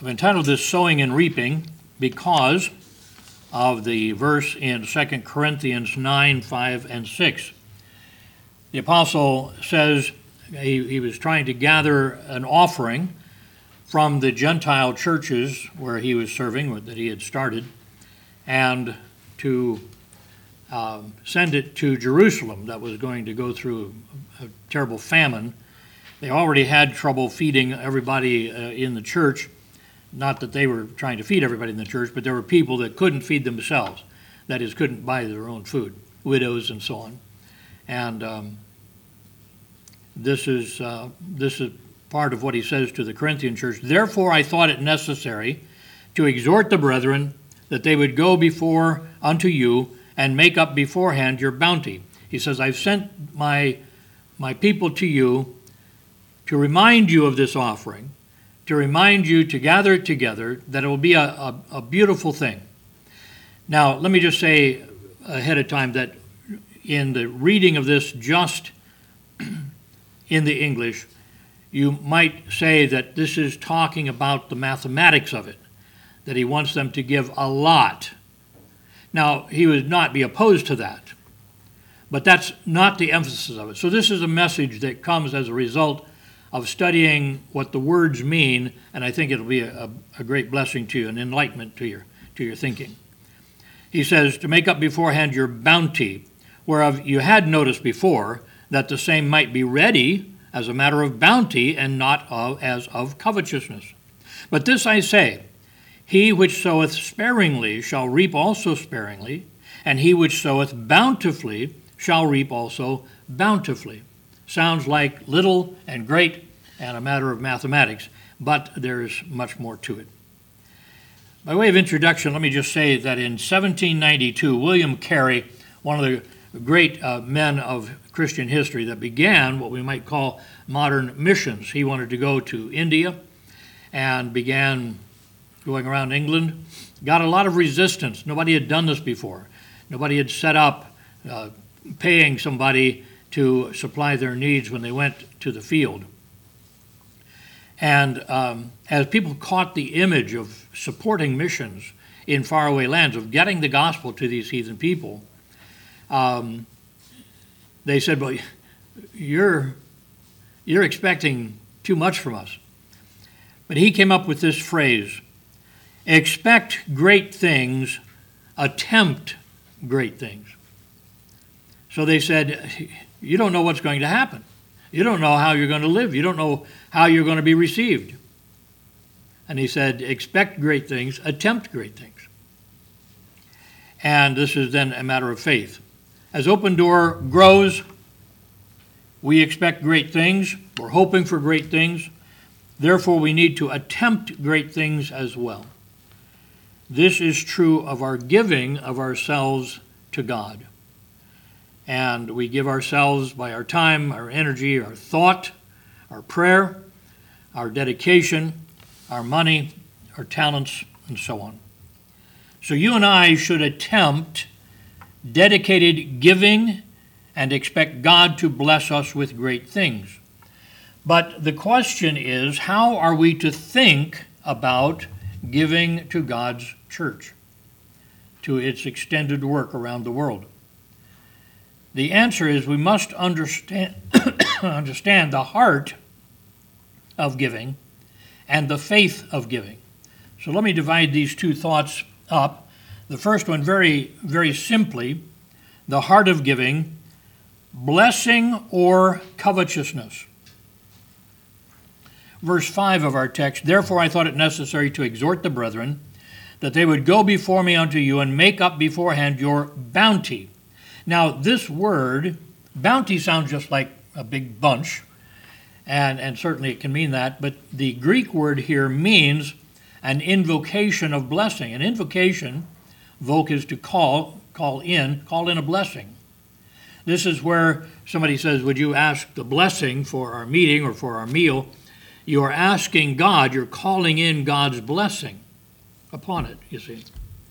I've entitled this Sowing and Reaping because of the verse in 2 Corinthians 9, 5, and 6. The apostle says he was trying to gather an offering from the Gentile churches where he was serving, that he had started, and to send it to Jerusalem that was going to go through a terrible famine. They already had trouble feeding everybody in the church. Not that they were trying to feed everybody in the church, but there were people that couldn't feed themselves, that is, couldn't buy their own food, widows and so on. And this is part of what he says to the Corinthian church. Therefore I thought it necessary to exhort the brethren that they would go before unto you and make up beforehand your bounty. He says, I've sent my people to you to remind you of this offering, to remind you to gather it together, that it will be a beautiful thing. Now, let me just say ahead of time that in the reading of this just in the English, you might say that this is talking about the mathematics of it, that he wants them to give a lot. Now, he would not be opposed to that, but that's not the emphasis of it. So this is a message that comes as a result of studying what the words mean, and I think it'll be a great blessing to you, an enlightenment to your thinking. He says, to make up beforehand your bounty, whereof you had noticed before, that the same might be ready as a matter of bounty and not as of covetousness. But this I say, he which soweth sparingly shall reap also sparingly, and he which soweth bountifully shall reap also bountifully. Sounds like little and great and a matter of mathematics, but there's much more to it. By way of introduction, let me just say that in 1792, William Carey, one of the great men of Christian history that began what we might call modern missions. He wanted to go to India and began going around England. Got a lot of resistance. Nobody had done this before. Nobody had set up paying somebody to supply their needs when they went to the field. And as people caught the image of supporting missions in faraway lands, of getting the gospel to these heathen people, they said, well, you're expecting too much from us. But he came up with this phrase, expect great things, attempt great things. So they said, you don't know what's going to happen. You don't know how you're going to live. You don't know how you're going to be received. And he said, expect great things, attempt great things. And this is then a matter of faith. As Open Door grows, we expect great things. We're hoping for great things. Therefore, we need to attempt great things as well. This is true of our giving of ourselves to God. And we give ourselves by our time, our energy, our thought, our prayer, our dedication, our money, our talents, and so on. So you and I should attempt dedicated giving and expect God to bless us with great things. But the question is, how are we to think about giving to God's church, to its extended work around the world? The answer is we must understand the heart of giving and the faith of giving. So let me divide these two thoughts up. The first one, very, very simply, the heart of giving, blessing or covetousness. Verse 5 of our text, therefore I thought it necessary to exhort the brethren that they would go before me unto you and make up beforehand your bounty. Now, this word, bounty, sounds just like a big bunch, and certainly it can mean that, but the Greek word here means an invocation of blessing. An invocation, voke is to call in a blessing. This is where somebody says, would you ask the blessing for our meeting or for our meal? You are asking God, you're calling in God's blessing upon it, you see.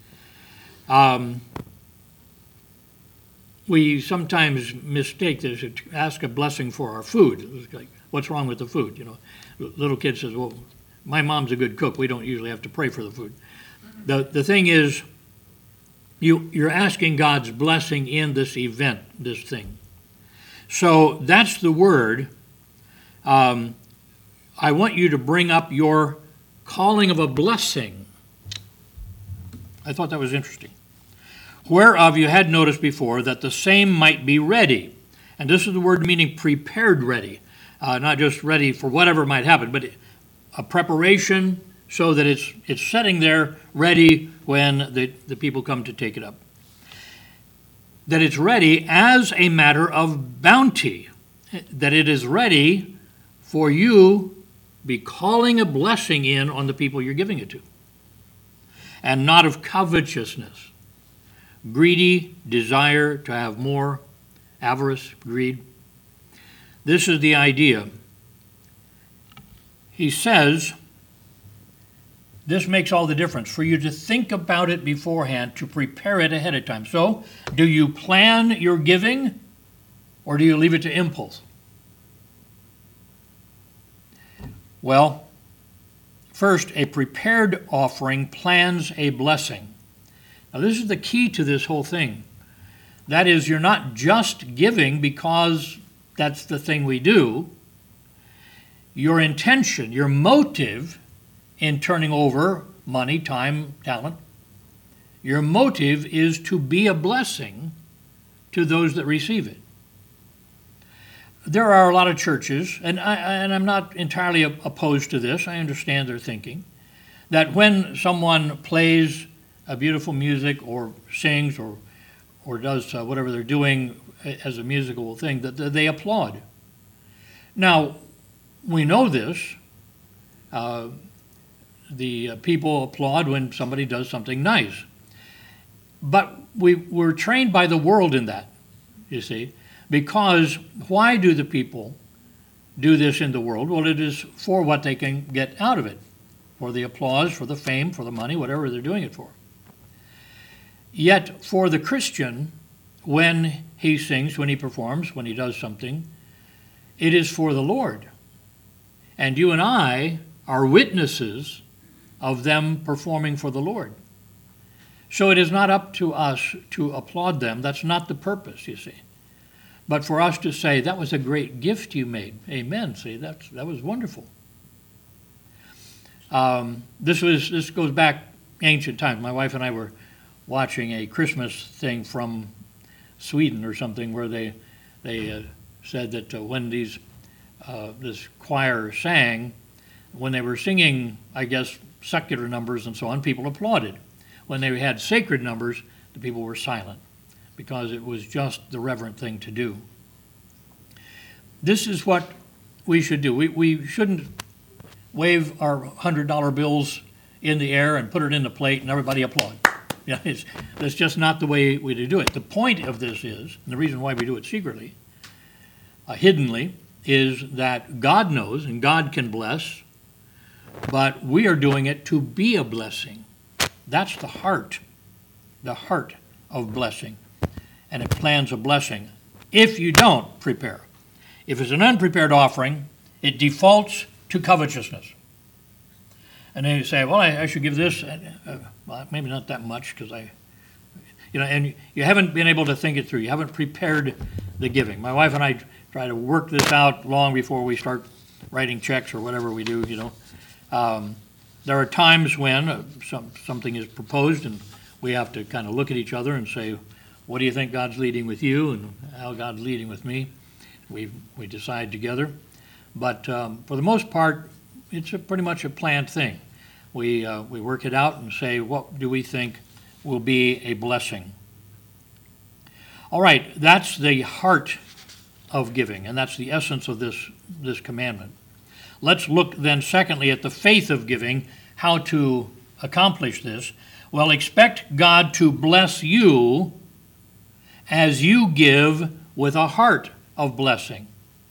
We sometimes mistake this, to ask a blessing for our food. It's like, what's wrong with the food? You know, little kid says, well, My mom's a good cook. We don't usually have to pray for the food. The thing is, you're asking God's blessing in this event, this thing. So that's the word. I want you to bring up your calling of a blessing. I thought that was interesting. Whereof you had noticed before that the same might be ready. And this is the word meaning prepared ready. Not just ready for whatever might happen, but a preparation so that it's sitting there ready when the people come to take it up. That it's ready as a matter of bounty. That it is ready for you be calling a blessing in on the people you're giving it to. And not of covetousness. Greedy desire to have more, avarice, greed. This is the idea. He says, this makes all the difference for you to think about it beforehand, to prepare it ahead of time. So, do you plan your giving or do you leave it to impulse? Well, first, a prepared offering plans a blessing. Now, this is the key to this whole thing. That is, you're not just giving because that's the thing we do. Your intention, your motive in turning over money, time, talent, your motive is to be a blessing to those that receive it. There are a lot of churches, and I'm not entirely opposed to this, I understand their thinking, that when someone plays a beautiful music or sings or does whatever they're doing as a musical thing, that they applaud. Now, we know this. The people applaud when somebody does something nice. But we're trained by the world in that, you see. Because why do the people do this in the world? Well, it is for what they can get out of it. For the applause, for the fame, for the money, whatever they're doing it for. Yet for the Christian, when he sings, when he performs, when he does something, it is for the Lord. And you and I are witnesses of them performing for the Lord. So it is not up to us to applaud them. That's not the purpose, you see. But for us to say, that was a great gift you made. Amen. See, that was wonderful. This goes back ancient times. My wife and I were watching a Christmas thing from Sweden or something where they said that when this choir sang, when they were singing, I guess, secular numbers and so on, people applauded. When they had sacred numbers, the people were silent because it was just the reverent thing to do. This is what we should do. We shouldn't wave our $100 bills in the air and put it in the plate and everybody applaud. Yeah, that's just not the way we do it. The point of this is, and the reason why we do it secretly, hiddenly, is that God knows and God can bless, but we are doing it to be a blessing. That's the heart of blessing. And it plans a blessing if you don't prepare. If it's an unprepared offering, it defaults to covetousness. And then you say, well, I should give this, well, maybe not that much because and you haven't been able to think it through. You haven't prepared the giving. My wife and I try to work this out long before we start writing checks or whatever we do, There are times when something is proposed and we have to kind of look at each other and say, what do you think God's leading with you and how God's leading with me? We decide together. But for the most part, it's pretty much a planned thing. We work it out and say, what do we think will be a blessing? All right, that's the heart of giving, and that's the essence of this commandment. Let's look then, secondly, at the faith of giving, how to accomplish this. Well, expect God to bless you as you give with a heart of blessing,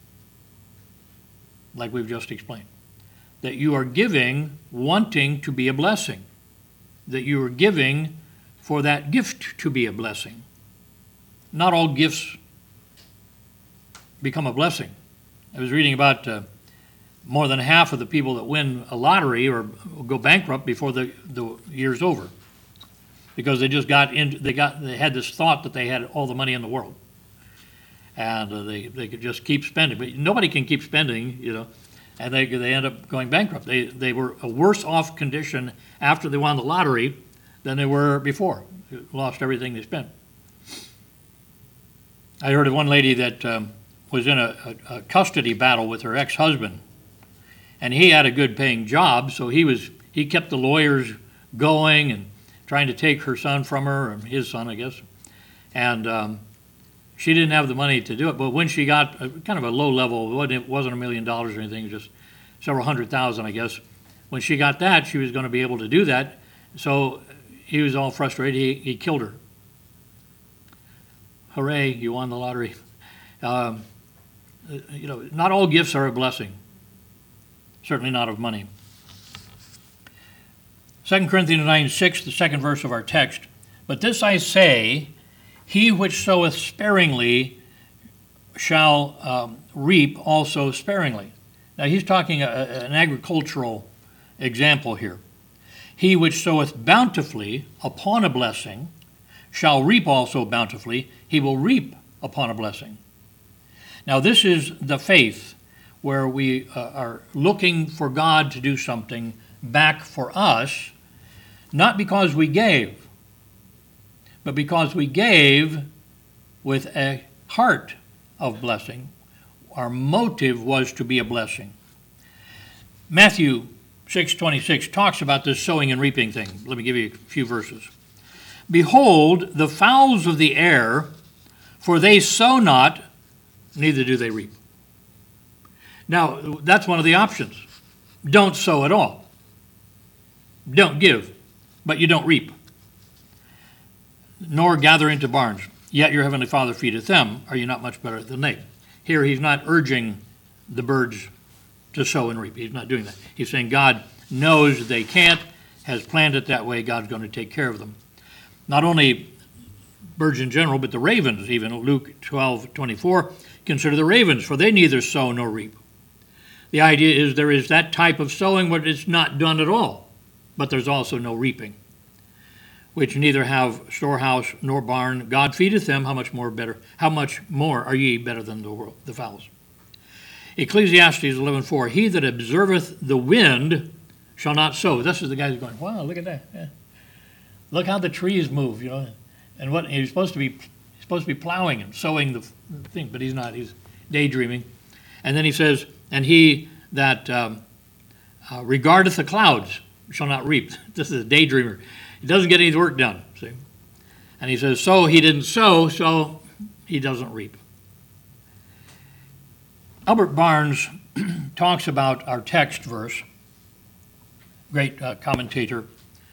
like we've just explained. That you are giving wanting to be a blessing. That you are giving for that gift to be a blessing. Not all gifts become a blessing. I was reading about more than half of the people that win a lottery or go bankrupt before the year's over, because they just they had this thought that they had all the money in the world, and they could just keep spending. But nobody can keep spending, and they end up going bankrupt. They were a worse off condition after they won the lottery than they were before. They lost everything they spent. I heard of one lady that was in a custody battle with her ex-husband, and he had a good paying job, so he kept the lawyers going and trying to take her son from her, and his son, I guess. And she didn't have the money to do it, but when she got kind of a low level, it wasn't $1 million or anything, just several $100,000, I guess. When she got that, she was going to be able to do that. So he was all frustrated. He killed her. Hooray, you won the lottery. Not all gifts are a blessing. Certainly not of money. 2 Corinthians 9:6, the second verse of our text. But this I say, he which soweth sparingly shall reap also sparingly. Now he's talking an agricultural example here. He which soweth bountifully upon a blessing shall reap also bountifully. He will reap upon a blessing. Now this is the faith where we are looking for God to do something back for us, not because we gave, but because we gave with a heart of blessing. Our motive was to be a blessing. Matthew 6:26 talks about this sowing and reaping thing. Let me give you a few verses. Behold, the fowls of the air, for they sow not, neither do they reap. Now, that's one of the options. Don't sow at all. Don't give, but you don't reap. Nor gather into barns, yet your heavenly Father feedeth them. Are you not much better than they? Here, he's not urging the birds to sow and reap. He's not doing that. He's saying God knows they can't, has planned it that way. God's going to take care of them. Not only birds in general, but the ravens, even Luke 12:24, consider the ravens, for they neither sow nor reap. The idea is there is that type of sowing where it's not done at all, but there's also no reaping, which neither have storehouse nor barn. God feedeth them. How much more are ye better than the fowls? Ecclesiastes 11:4, he that observeth the wind shall not sow. This is the guy who's going, wow, look at that. Yeah. Look how the trees move, And what he's supposed to be plowing and sowing the thing, but he's not. He's daydreaming. And then he says, and he that regardeth the clouds shall not reap. This is a daydreamer. He doesn't get any work done, see? And he says, so he didn't sow, so he doesn't reap. Albert Barnes talks about our text verse, great commentator,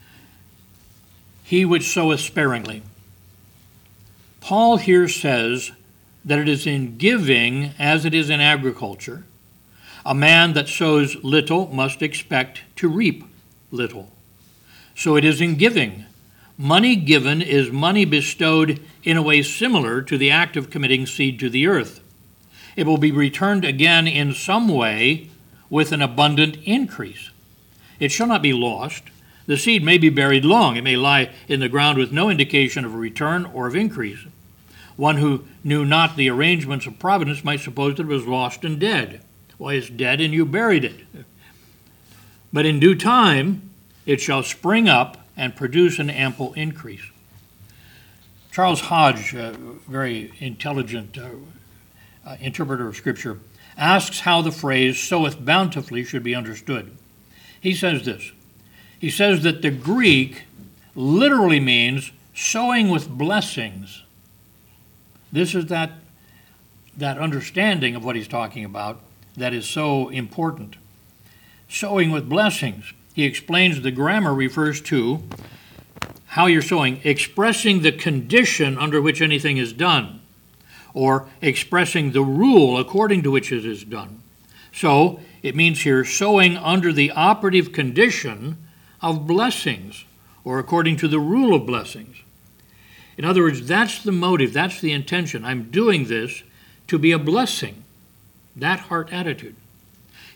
he which soweth sparingly. Paul here says that it is in giving as it is in agriculture. A man that sows little must expect to reap little. So it is in giving. Money given is money bestowed in a way similar to the act of committing seed to the earth. It will be returned again in some way with an abundant increase. It shall not be lost. The seed may be buried long. It may lie in the ground with no indication of a return or of increase. One who knew not the arrangements of providence might suppose that it was lost and dead. Why, it's dead and you buried it. But in due time, it shall spring up and produce an ample increase. Charles Hodge, a very intelligent interpreter of Scripture, asks how the phrase soweth bountifully should be understood. He says this. He says that the Greek literally means sowing with blessings. This is that understanding of what he's talking about that is so important. Sowing with blessings. He explains the grammar refers to how you're sowing, expressing the condition under which anything is done, or expressing the rule according to which it is done. So it means here sowing under the operative condition of blessings, or according to the rule of blessings. In other words, that's the motive, that's the intention. I'm doing this to be a blessing, that heart attitude.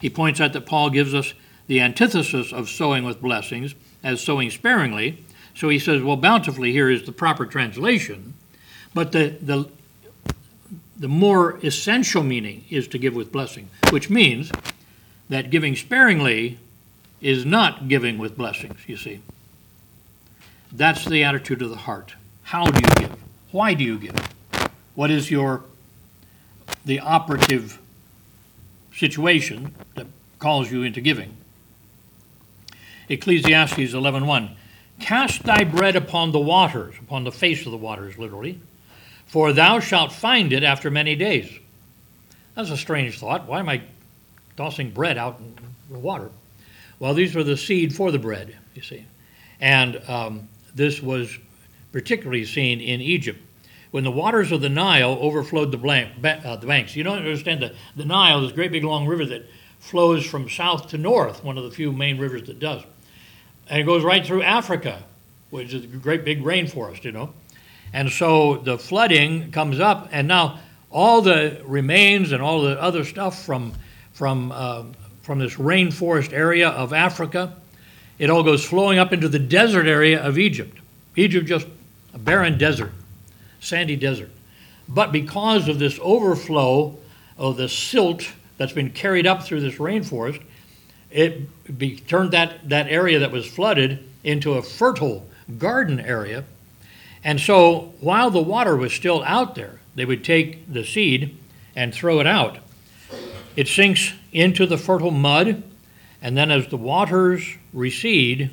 He points out that Paul gives us the antithesis of sowing with blessings as sowing sparingly. So he says, well, bountifully here is the proper translation, but the more essential meaning is to give with blessing, which means that giving sparingly is not giving with blessings, you see. That's the attitude of the heart. How do you give? Why do you give? What is the operative situation that calls you into giving? Ecclesiastes 11:1, cast thy bread upon the waters, upon the face of the waters, literally, for thou shalt find it after many days. That's a strange thought. Why am I tossing bread out in the water? Well, these were the seed for the bread, you see. And this was particularly seen in Egypt. When the waters of the Nile overflowed the banks. You don't understand the Nile, this great big long river that flows from south to north, one of the few main rivers that does. And it goes right through Africa, which is a great big rainforest, you know. And so the flooding comes up, and now all the remains and all the other stuff from this rainforest area of Africa, it all goes flowing up into the desert area of Egypt. Egypt, just a barren desert, sandy desert. But because of this overflow of the silt that's been carried up through this rainforest, it turned that area that was flooded into a fertile garden area. And so while the water was still out there, they would take the seed and throw it out. It sinks into the fertile mud, and then as the waters recede,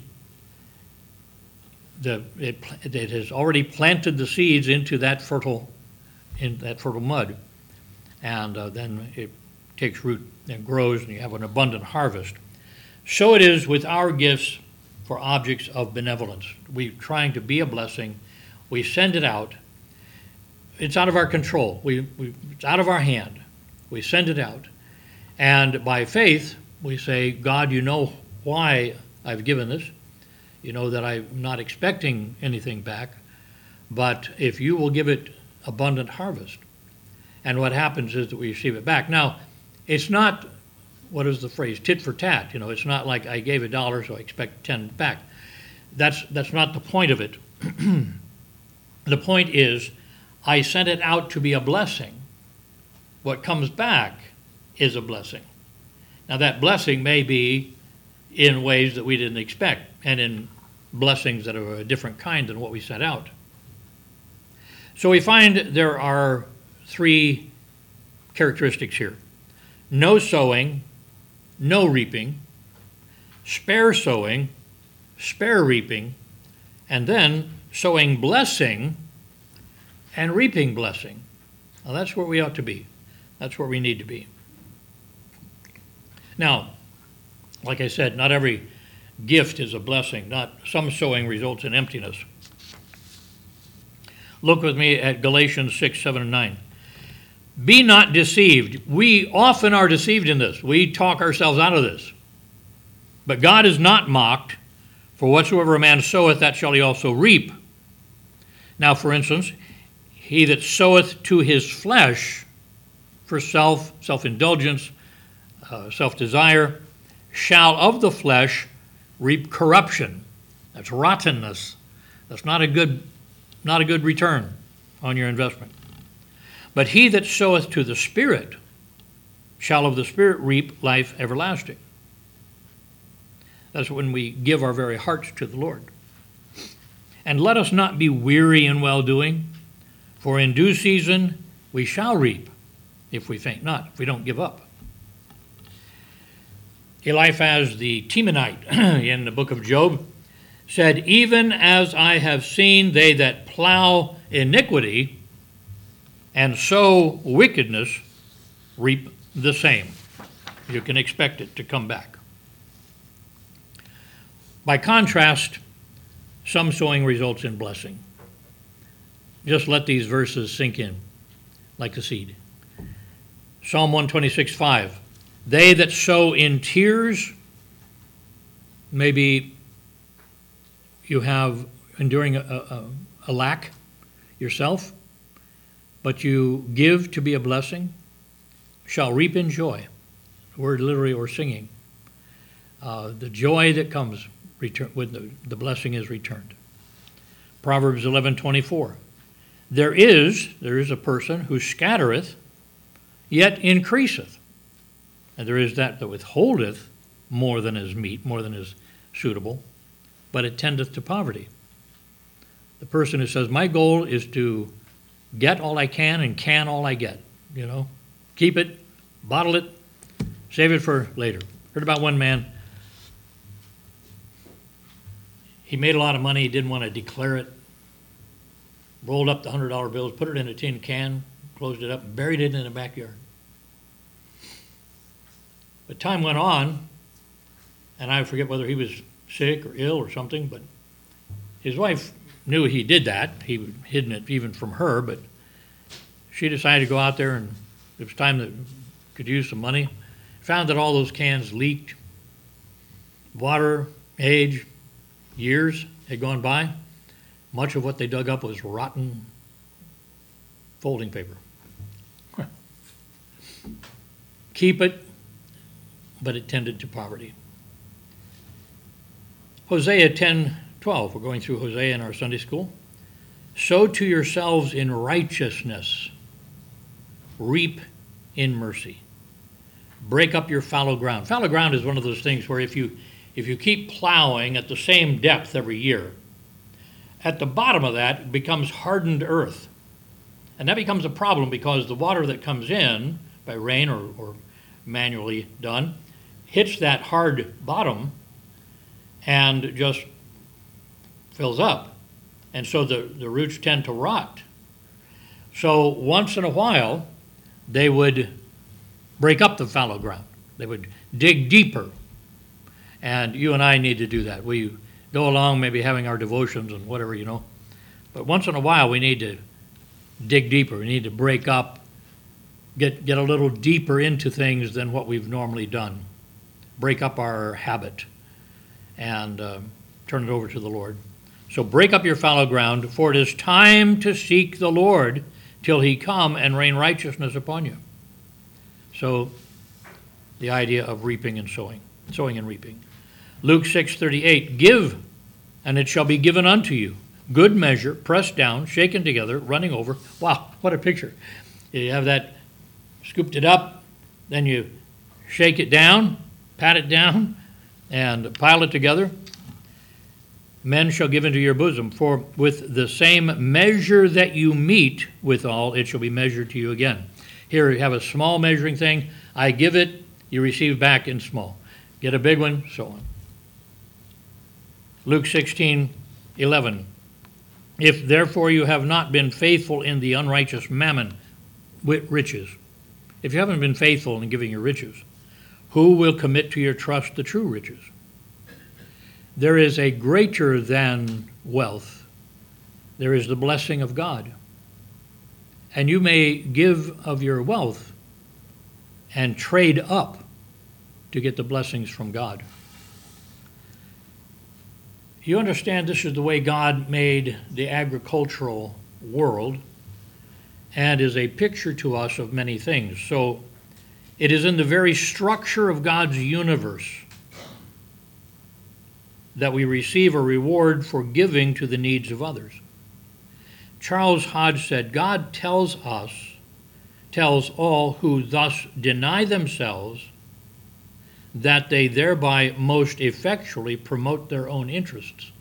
it has already planted the seeds into that fertile mud, and then it takes root and grows, and you have an abundant harvest. So it is with our gifts for objects of benevolence. We're trying to be a blessing. We send it out. It's out of our control. It's out of our hand. We send it out. And by faith, we say, God, you know why I've given this. You know that I'm not expecting anything back. But if you will give it abundant harvest. And what happens is that we receive it back. Now, it's not, what is the phrase, tit for tat. You know, it's not like I gave $1, so I expect 10 back. That's not the point of it. The point is, I sent it out to be a blessing. What comes back is a blessing. Now that blessing may be in ways that we didn't expect, and in blessings that are a different kind than what we set out. So we find there are 3 characteristics here. No sowing, no reaping, spare sowing, spare reaping, and then sowing blessing and reaping blessing. Now that's where we ought to be. That's where we need to be. Now, like I said, not every gift is a blessing. Not some sowing results in emptiness. Look with me at Galatians 6, 7, and 9. Be not deceived. We often are deceived in this. We talk ourselves out of this. But God is not mocked, for whatsoever a man soweth, that shall he also reap. Now, for instance, he that soweth to his flesh, for self-indulgence, self-desire, shall of the flesh reap corruption. That's rottenness. That's not a good return on your investment. But he that soweth to the Spirit shall of the Spirit reap life everlasting. That's when we give our very hearts to the Lord. And let us not be weary in well-doing, for in due season we shall reap, if we faint not, if we don't give up. Eliphaz the Temanite in the book of Job said, even as I have seen they that plow iniquity and sow wickedness reap the same. You can expect it to come back. By contrast, some sowing results in blessing. Just let these verses sink in, like the seed. Psalm 126:5. They that sow in tears, maybe you have enduring a lack yourself, but you give to be a blessing, shall reap in joy. the word literally, or singing. The joy that comes when the blessing is returned. Proverbs 11:24. There is a person who scattereth, yet increaseth. And there is that withholdeth more than is meet, more than is suitable, but it tendeth to poverty. The person who says, my goal is to get all I can and can all I get. Keep it, bottle it, save it for later. Heard about one man. He made a lot of money. He didn't want to declare it. Rolled up the $100 bills, put it in a tin can, closed it up, and buried it in the backyard. But time went on, and I forget whether he was sick or ill or something, but his wife knew he did that. He had hidden it even from her, but she decided to go out there, and it was time that could use some money. Found that all those cans leaked. Water, age, years had gone by. Much of what they dug up was rotten folding paper. Keep it, but it tended to poverty. Hosea 10:12. We're going through Hosea in our Sunday school. Sow to yourselves in righteousness, reap in mercy. Break up your fallow ground. Fallow ground is one of those things where if you keep plowing at the same depth every year, at the bottom of that it becomes hardened earth. And that becomes a problem because the water that comes in by rain or manually done hits that hard bottom and just fills up. And so the roots tend to rot. So once in a while, they would break up the fallow ground. They would dig deeper. And you and I need to do that. We go along maybe having our devotions and whatever, But once in a while, we need to dig deeper. We need to break up, get a little deeper into things than what we've normally done. Break up our habit and turn it over to the Lord. So break up your fallow ground, for it is time to seek the Lord till he come and rain righteousness upon you. So the idea of reaping and sowing and reaping. Luke 6:38, give, and it shall be given unto you. Good measure, pressed down, shaken together, running over. Wow, what a picture. You have that, scooped it up, then you shake it down, pat it down, and pile it together. Men shall give into your bosom, for with the same measure that you meet withal, it shall be measured to you again. Here you have a small measuring thing. I give it, you receive back in small. Get a big one, so on. Luke 16:11. If therefore you have not been faithful in the unrighteous mammon, riches, if you haven't been faithful in giving your riches, who will commit to your trust the true riches? There is a greater than wealth. There is the blessing of God. And you may give of your wealth and trade up to get the blessings from God. You understand this is the way God made the agricultural world and is a picture to us of many things. So it is in the very structure of God's universe that we receive a reward for giving to the needs of others. Charles Hodge said, God tells all who thus deny themselves that they thereby most effectually promote their own interests.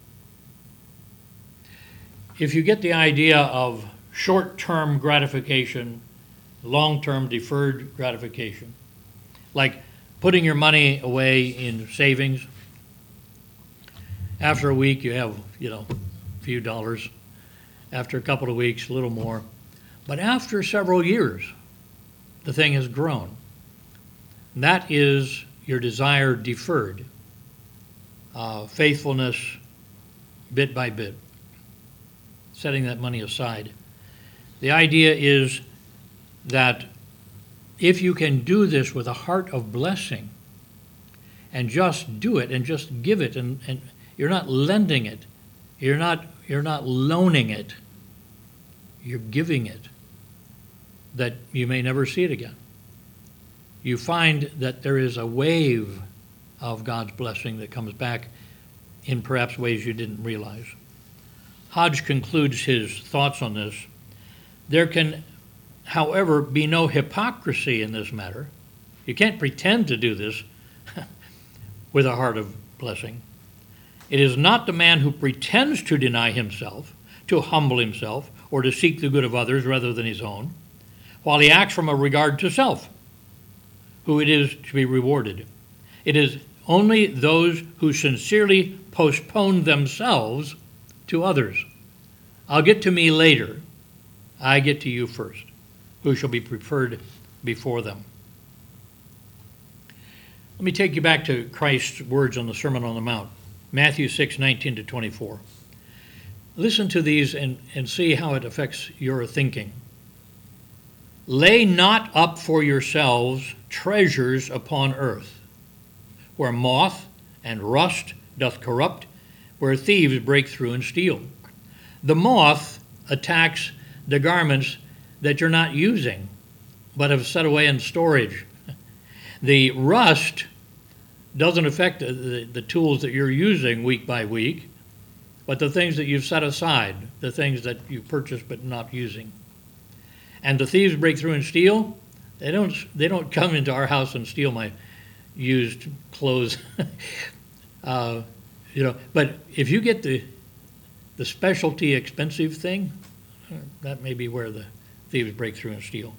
If you get the idea of short-term gratification, long-term deferred gratification, like putting your money away in savings, after a week you have, a few dollars. After a couple of weeks, a little more. But after several years, the thing has grown. And that is your desire deferred. Faithfulness bit by bit. Setting that money aside. The idea is that if you can do this with a heart of blessing and just do it and just give it, and you're not lending it, you're not loaning it, you're giving it, that you may never see it again. you find that there is a wave of God's blessing that comes back in perhaps ways you didn't realize. Hodge concludes his thoughts on this. There can, however, be no hypocrisy in this matter. You can't pretend to do this with a heart of blessing. It is not the man who pretends to deny himself, to humble himself, or to seek the good of others rather than his own, while he acts from a regard to self, who it is to be rewarded. It is only those who sincerely postpone themselves to others. I'll get to me later. I get to you first, who shall be preferred before them. Let me take you back to Christ's words on the Sermon on the Mount, Matthew 6:19-24. Listen to these and see how it affects your thinking. Lay not up for yourselves treasures upon earth, where moth and rust doth corrupt, where thieves break through and steal. The moth attacks the garments that you're not using, but have set away in storage. The rust doesn't affect the tools that you're using week by week, but the things that you've set aside, the things that you purchased but not using. And the thieves break through and steal. They don't come into our house and steal my used clothes. But if you get the specialty expensive thing, that may be where the thieves break through and steal.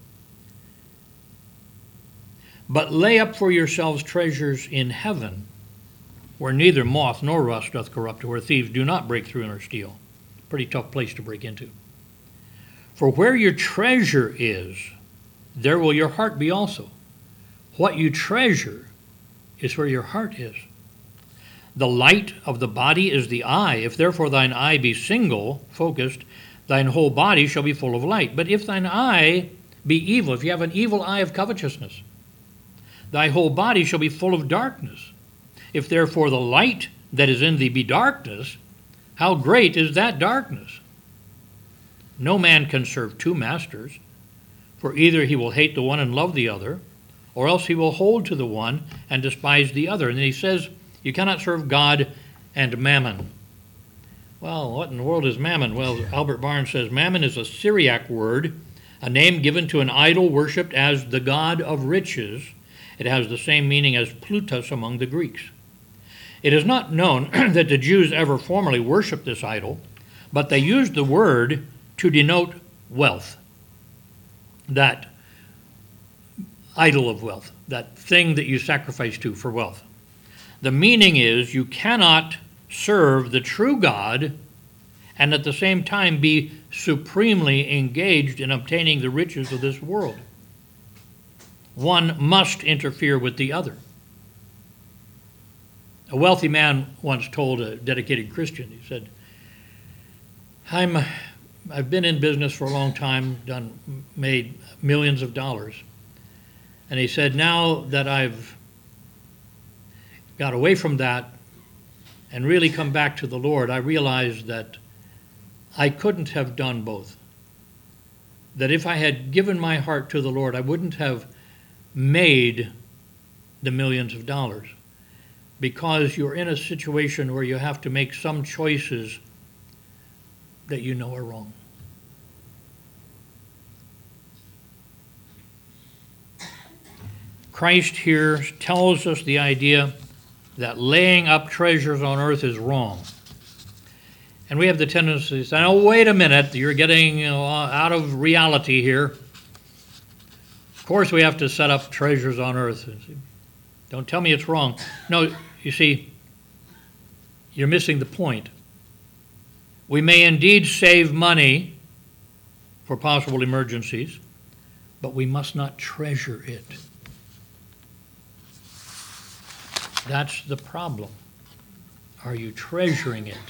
But lay up for yourselves treasures in heaven, where neither moth nor rust doth corrupt, where thieves do not break through nor steal. Pretty tough place to break into. For where your treasure is, there will your heart be also. What you treasure is where your heart is. The light of the body is the eye. If therefore thine eye be single, focused, thine whole body shall be full of light. But if thine eye be evil, if you have an evil eye of covetousness, thy whole body shall be full of darkness. If therefore the light that is in thee be darkness, how great is that darkness? No man can serve two masters, for either he will hate the one and love the other, or else he will hold to the one and despise the other. And then he says, you cannot serve God and mammon. Well, what in the world is mammon? Well, Albert Barnes says, mammon is a Syriac word, a name given to an idol worshipped as the god of riches. It has the same meaning as Plutus among the Greeks. It is not known that the Jews ever formerly worshipped this idol, but they used the word to denote wealth, that idol of wealth, that thing that you sacrifice to for wealth. The meaning is you cannot serve the true God and at the same time be supremely engaged in obtaining the riches of this world. One must interfere with the other. A wealthy man once told a dedicated Christian, he said, I've been in business for a long time, made millions of dollars. And he said, now that I've got away from that and really come back to the Lord, I realized that I couldn't have done both. That if I had given my heart to the Lord, I wouldn't have made the millions of dollars, because you're in a situation where you have to make some choices that you know are wrong. Christ here tells us the idea that laying up treasures on earth is wrong. And we have the tendency to say, oh, wait a minute, you're getting out of reality here. Of course we have to set up treasures on earth. Don't tell me it's wrong. No, you see, you're missing the point. We may indeed save money for possible emergencies, but we must not treasure it. That's the problem. Are you treasuring it?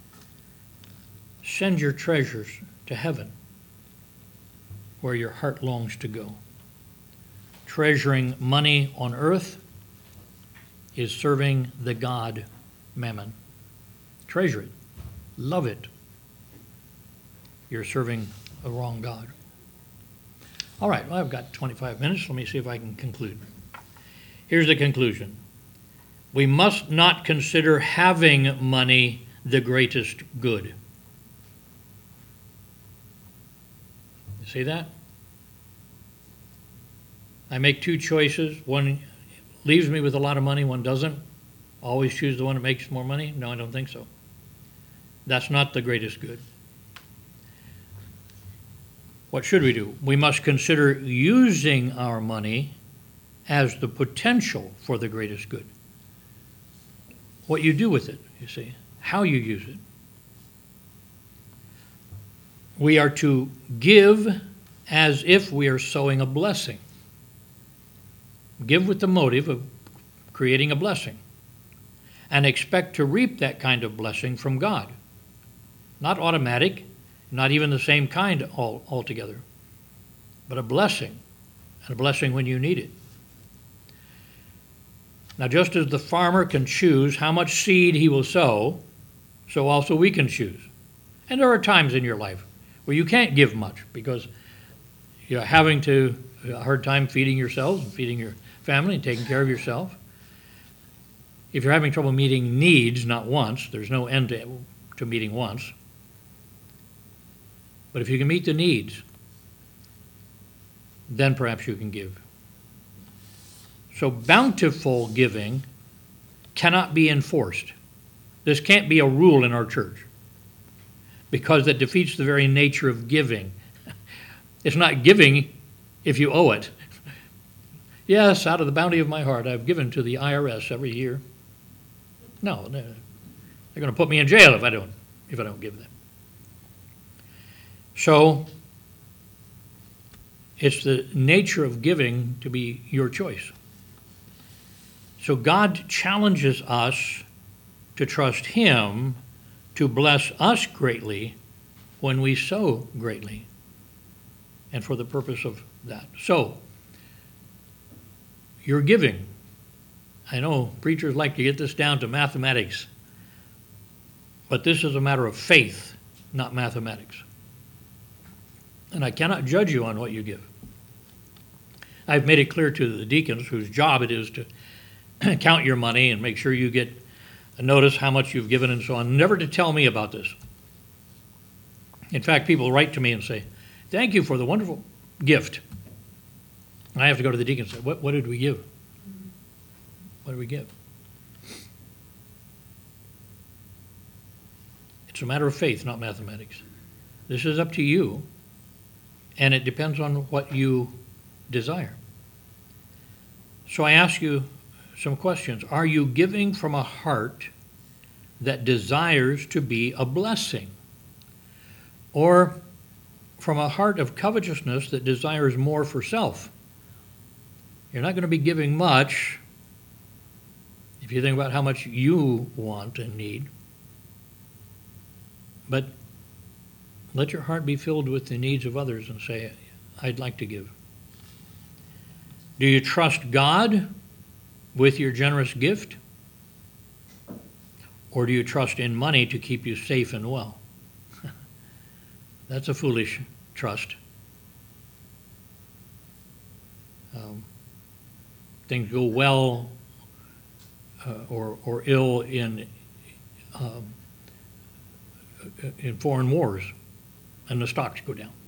Send your treasures to heaven, where your heart longs to go. Treasuring money on earth is serving the god Mammon. Treasure it. Love it. You're serving a wrong God. All right, well, I've got 25 minutes. Let me see if I can conclude. Here's the conclusion. We must not consider having money the greatest good. You see that? I make two choices. One leaves me with a lot of money, one doesn't. Always choose the one that makes more money? No, I don't think so. That's not the greatest good. What should we do? We must consider using our money as the potential for the greatest good. What you do with it, you see, how you use it. We are to give as if we are sowing a blessing. Give with the motive of creating a blessing, and expect to reap that kind of blessing from God. Not automatic, not even the same kind altogether, but a blessing, and a blessing when you need it. Now, just as the farmer can choose how much seed he will sow, so also we can choose. And there are times in your life where you can't give much because you're having a hard time feeding yourselves and feeding your family and taking care of yourself. If you're having trouble meeting needs, not wants, there's no end to meeting wants. But if you can meet the needs, then perhaps you can give. So bountiful giving cannot be enforced. This can't be a rule in our church because that defeats the very nature of giving. It's not giving if you owe it. Yes, out of the bounty of my heart, I've given to the IRS every year. No, they're going to put me in jail if I don't give them. So it's the nature of giving to be your choice. So God challenges us to trust Him to bless us greatly when we sow greatly, and for the purpose of that. So, your giving. I know preachers like to get this down to mathematics, but this is a matter of faith, not mathematics. And I cannot judge you on what you give. I've made it clear to the deacons whose job it is to count your money and make sure you get a notice how much you've given and so on, never to tell me about this. In fact, people write to me and say, thank you for the wonderful gift. And I have to go to the deacon and say, what did we give? What did we give? It's a matter of faith, not mathematics. This is up to you, and it depends on what you desire. So I ask you some questions. Are you giving from a heart that desires to be a blessing? Or from a heart of covetousness that desires more for self? You're not going to be giving much if you think about how much you want and need. But let your heart be filled with the needs of others and say, I'd like to give. Do you trust God with your generous gift? Or do you trust in money to keep you safe and well? That's a foolish trust. Things go well or ill in foreign wars, and the stocks go down.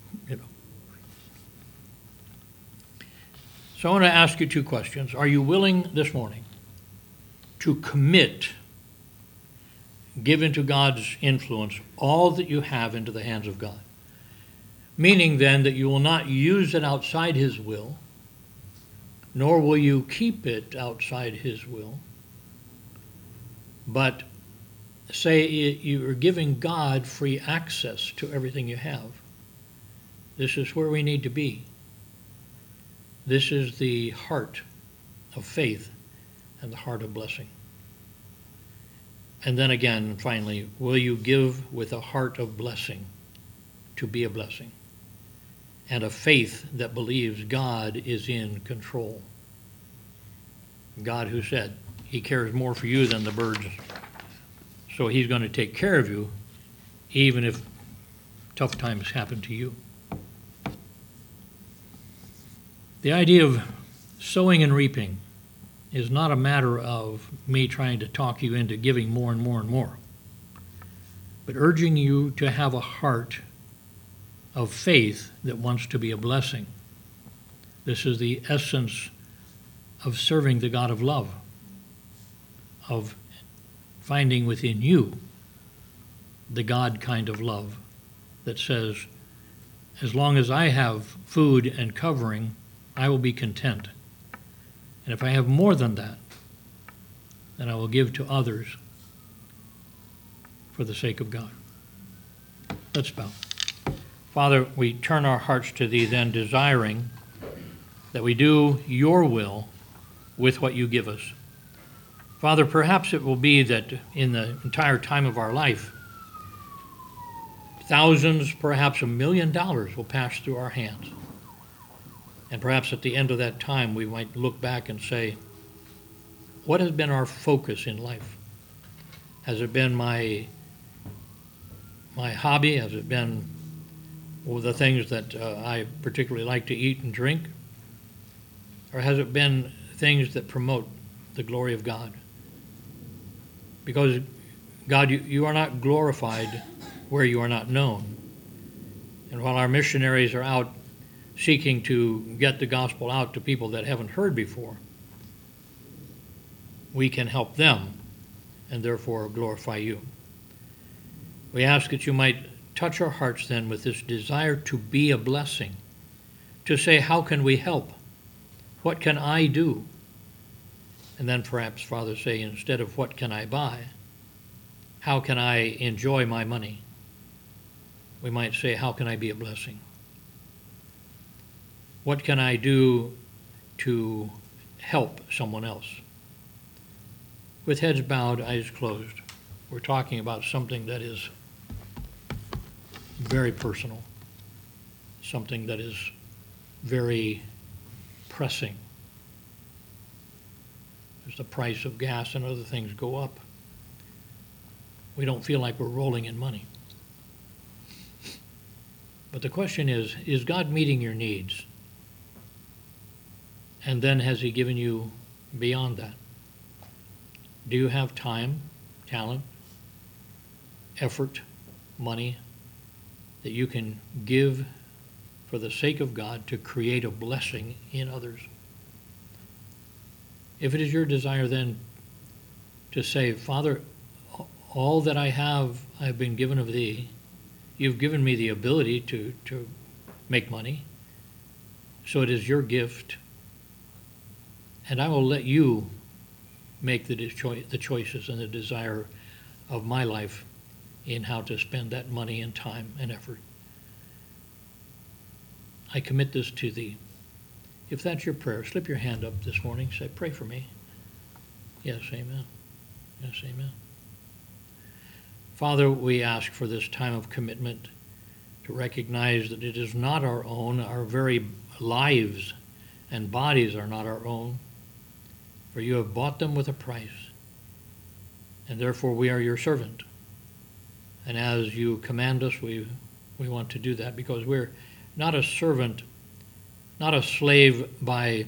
So I want to ask you two questions. Are you willing this morning to commit, give into God's influence all that you have into the hands of God? Meaning then that you will not use it outside His will, nor will you keep it outside His will, but say you are giving God free access to everything you have. This is where we need to be. This is the heart of faith and the heart of blessing. And then again, finally, will you give with a heart of blessing to be a blessing, and a faith that believes God is in control? God who said He cares more for you than the birds, so He's going to take care of you even if tough times happen to you. The idea of sowing and reaping is not a matter of me trying to talk you into giving more and more and more, but urging you to have a heart of faith that wants to be a blessing. This is the essence of serving the God of love, of finding within you the God kind of love that says, as long as I have food and covering, I will be content. And if I have more than that, then I will give to others for the sake of God. Let's bow. Father, we turn our hearts to Thee then, desiring that we do Your will with what You give us. Father, perhaps it will be that in the entire time of our life, thousands, perhaps $1 million will pass through our hands. And perhaps at the end of that time, we might look back and say, what has been our focus in life? Has it been my hobby? Has it been the things that I particularly like to eat and drink? Or has it been things that promote the glory of God? Because, God, you are not glorified where You are not known. And while our missionaries are out seeking to get the gospel out to people that haven't heard before, we can help them and therefore glorify You. We ask that You might touch our hearts then with this desire to be a blessing, to say, how can we help? What can I do? And then perhaps, Father, say, instead of what can I buy, how can I enjoy my money? We might say, how can I be a blessing? What can I do to help someone else? With heads bowed, eyes closed, we're talking about something that is very personal, something that is very pressing. As the price of gas and other things go up, we don't feel like we're rolling in money. But the question is God meeting your needs? And then has He given you beyond that? Do you have time, talent, effort, money that you can give for the sake of God to create a blessing in others? If it is your desire then to say, Father, all that I have been given of Thee. You've given me the ability to make money. So it is Your gift. And I will let You make the choices and the desire of my life in how to spend that money and time and effort. I commit this to Thee. If that's your prayer, slip your hand up this morning. Say, pray for me. Yes, amen. Yes, amen. Father, we ask for this time of commitment to recognize that it is not our own. Our very lives and bodies are not our own, for You have bought them with a price, and therefore we are Your servant. And as You command us, we want to do that, because we're not a servant, not a slave by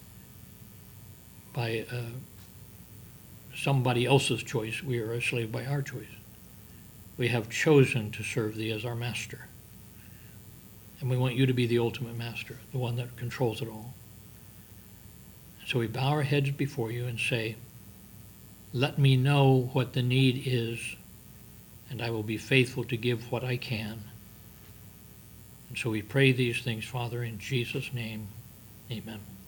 somebody else's choice. We are a slave by our choice. We have chosen to serve Thee as our master. And we want You to be the ultimate master, the one that controls it all. So we bow our heads before You and say, let me know what the need is, and I will be faithful to give what I can. And so we pray these things, Father, in Jesus' name. Amen.